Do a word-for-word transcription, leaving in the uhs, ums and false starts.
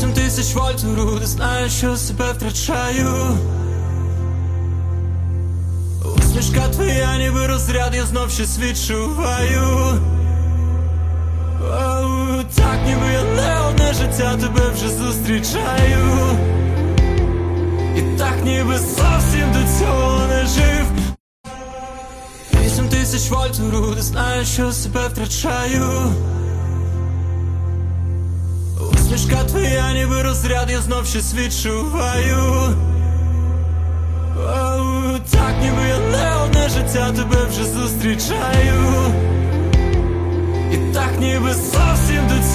Вісім тисяч вольт у груди, знаю, що себе втрачаю. Усмішка твоя, ніби розряд, я знов щось відчуваю. Оу, так, ніби я не одне життя тебе вже зустрічаю. І так, ніби зовсім до цього не жив. Вісім тисяч вольт у груди, знаю, що себе втрачаю. Усмішка твоя, ніби розряд, я знов щось відчуваю. Оу, так, ніби я не одне життя тебе вже зустрічаю. І так, ніби зовсім до цього